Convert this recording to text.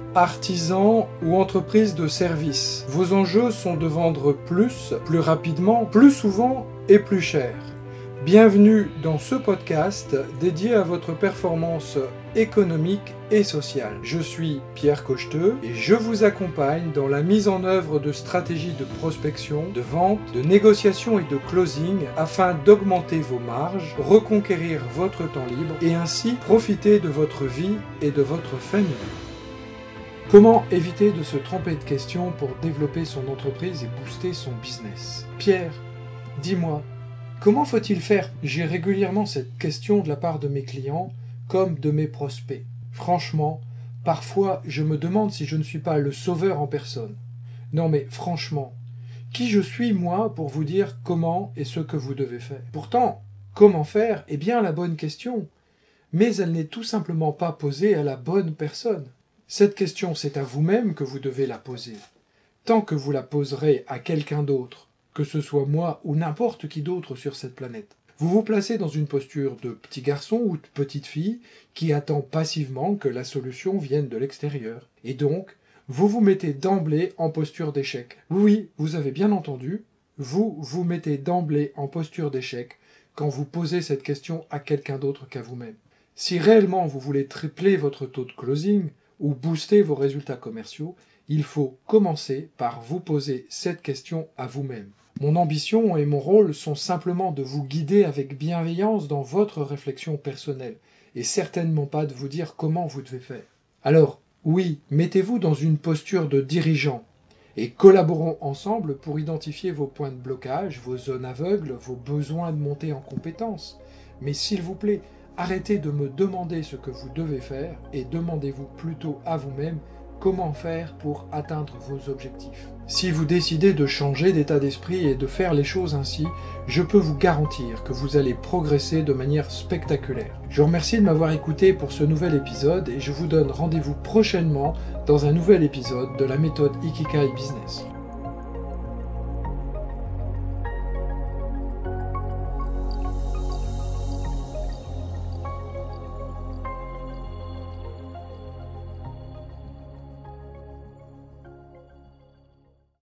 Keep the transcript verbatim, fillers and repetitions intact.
Artisan ou entreprise de service, vos enjeux sont de vendre plus, plus rapidement, plus souvent et plus cher. Bienvenue dans ce podcast dédié à votre performance économique et sociale. Je suis Pierre Cocheteux et je vous accompagne dans la mise en œuvre de stratégies de prospection, de vente, de négociation et de closing afin d'augmenter vos marges, reconquérir votre temps libre et ainsi profiter de votre vie et de votre famille. Comment éviter de se tromper de questions pour développer son entreprise et booster son business? Pierre, dis-moi, comment faut-il faire? J'ai régulièrement cette question de la part de mes clients comme de mes prospects. Franchement, parfois je me demande si je ne suis pas le sauveur en personne. Non mais franchement, qui je suis moi pour vous dire comment et ce que vous devez faire? Pourtant, comment faire est bien la bonne question, mais elle n'est tout simplement pas posée à la bonne personne. Cette question, c'est à vous-même que vous devez la poser. Tant que vous la poserez à quelqu'un d'autre, que ce soit moi ou n'importe qui d'autre sur cette planète, vous vous placez dans une posture de petit garçon ou de petite fille qui attend passivement que la solution vienne de l'extérieur. Et donc, vous vous mettez d'emblée en posture d'échec. Oui, vous avez bien entendu, vous vous mettez d'emblée en posture d'échec quand vous posez cette question à quelqu'un d'autre qu'à vous-même. Si réellement vous voulez tripler votre taux de closing, ou booster vos résultats commerciaux, il faut commencer par vous poser cette question à vous-même. Mon ambition et mon rôle sont simplement de vous guider avec bienveillance dans votre réflexion personnelle, et certainement pas de vous dire comment vous devez faire. Alors, oui, mettez-vous dans une posture de dirigeant, et collaborons ensemble pour identifier vos points de blocage, vos zones aveugles, vos besoins de monter en compétences. Mais s'il vous plaît, arrêtez de me demander ce que vous devez faire et demandez-vous plutôt à vous-même comment faire pour atteindre vos objectifs. Si vous décidez de changer d'état d'esprit et de faire les choses ainsi, je peux vous garantir que vous allez progresser de manière spectaculaire. Je vous remercie de m'avoir écouté pour ce nouvel épisode et je vous donne rendez-vous prochainement dans un nouvel épisode de la méthode Ikigai Business.